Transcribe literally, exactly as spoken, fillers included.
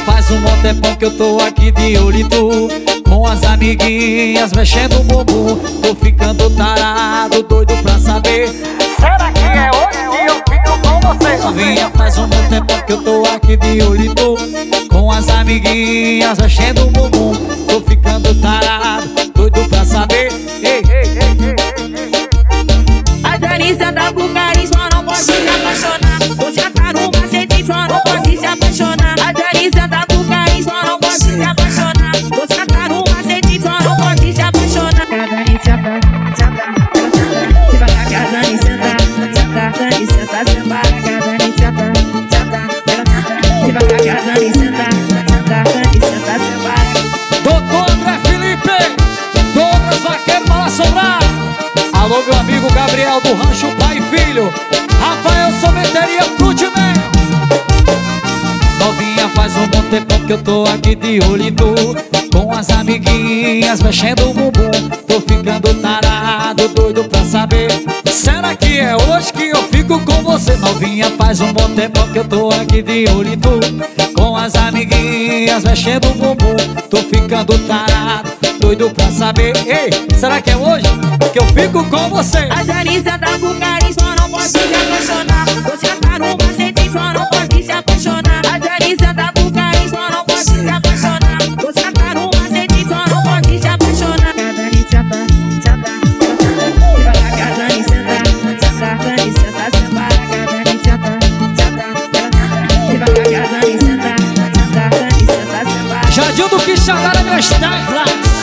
faz um bom tempão que eu tô aqui de olho em tu, com as amiguinhas mexendo o bumbum. Tô ficando tarado, doido pra saber, será que é hoje que eu fico com você? Novinha, faz um bom tempão que eu tô aqui de olho em tu, com as amiguinhas mexendo o bumbum. Tô ficando tarado, doido pra saber. Ei, ei, ei, ei, ei. A Danisa tá com carisma, não pode se apaixonar. Você tá no macete, só não pode se apaixonar. A Danisa tá com carisma, não pode se apaixonar. Você tá no macete, só não pode se apaixonar. A Danisa tá, senta, ela senta. Devagar que a Dani senta, senta, Dani senta, separa. Que a Dani senta, senta, ela senta. Devagar que a Dani senta, senta, Dani senta, separa. Doutor André Felipe, Douglas Vaqueiro para assombrar. Alô, meu amigo Gabriel do Rancho Pai e Filho, Rafael Someteria Fruitman. Novinha, faz um bom tempo que eu tô aqui de olho em tu, com as amiguinhas mexendo o bumbum. Tô ficando tarado, doido pra saber, será que é hoje que eu fico com você? Novinha, faz um bom tempo que eu tô aqui de olho em tu, com as amiguinhas mexendo o bumbum. Tô ficando tarado, doido pra saber. Ei, será que é hoje que eu fico com você? A Danisa tá com carisma, não pode se apaixonar. Você tá no macete, só não pode se apaixonar. A Danisa tá com carisma, não pode se apaixonar. Você tá no macete, só não pode se apaixonar. A Danisa tá, senta, ela senta. Devagar que a Dani senta, senta, Dani senta, separa. Que a Dani senta, senta, ela senta. Devagar que a Dani senta, senta, Dani senta, separa. Jadil do Quixadá, meu Stars.